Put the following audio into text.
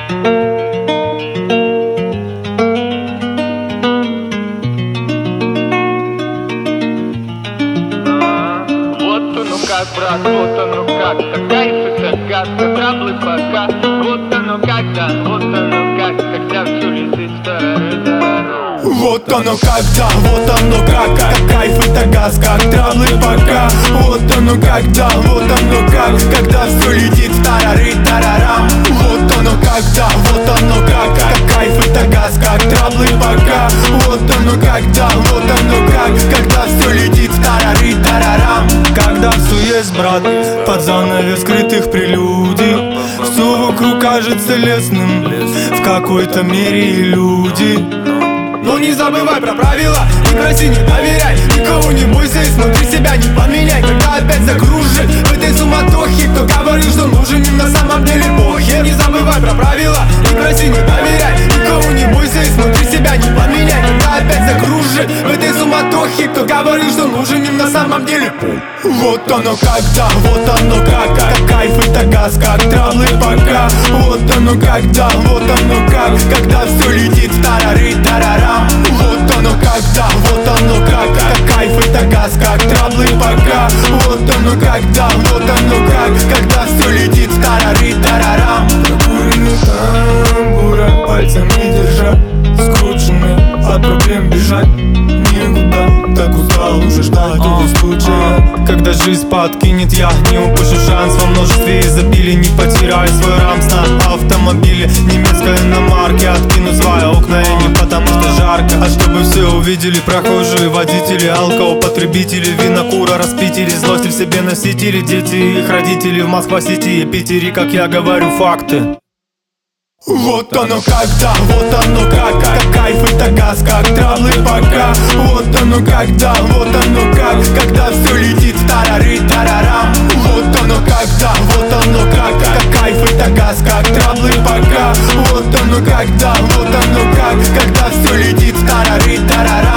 Как, брат, вот оно как, так кайф это гадко, траблы пока. Вот оно когда, вот оно как, когда все летит в тарарару. Вот оно когда, вот оно как кайф это газ, как траблы пока. Вот оно когда, вот оно как, когда все летит в тарары-тарарам. Вот оно когда, вот оно как кайф это газ, как траблы пока. Вот оно когда, вот оно как, когда все летит в тарары-тарарам. Когда все есть, брат, под занавес скрытых прелюдий, все вокруг кажется лесным, в какой-то мере и люди. Но не забывай про правила, не проси, не доверяй, никого не бойся и смотри себя, не поменяй. Когда опять закружишь в этой суматохе, кто говорит, что нужен им на самом деле похер. Не забывай про правила, не проси, не доверяй, никого не бойся и смотри себя, не поменяй. Когда опять закружишь в этой суматохе, кто говорит, что нужен им на самом деле похер. Вот оно когда, вот оно как кайф это газ, как траблы пока. Вот оно когда, вот оно как, когда все летит в тарары-тарарам. Вот оно когда, вот оно как кайф это газ, как траблы пока. Вот оно когда, вот оно как, когда все летит в тарары-тарарам. Прокуренный тамбура, пальцами держа, скрученный, от проблем бежать некуда. Так устал уже ждать того случая, когда жизнь подкинет, я не упущу шанс. Во множестве изобилия не потеряю свой рамс на автомобиле немецкой иномарки. Откину свои окна и не потому что жарко, а чтобы все увидели прохожие, водители, алкоупотребители, винокура, распитили, злости в себе носители, дети и их родители в Москва-Сити и Питере, как я говорю, факты. Вот оно когда, вот оно как кайф это газ, как траблы пока. Вот оно когда, вот оно как, когда все летит в тарары-тарарам. Вот оно когда, вот оно как кайф это газ, как траблы пока. Вот оно когда, вот оно как, когда все летит в тарары-тарарам.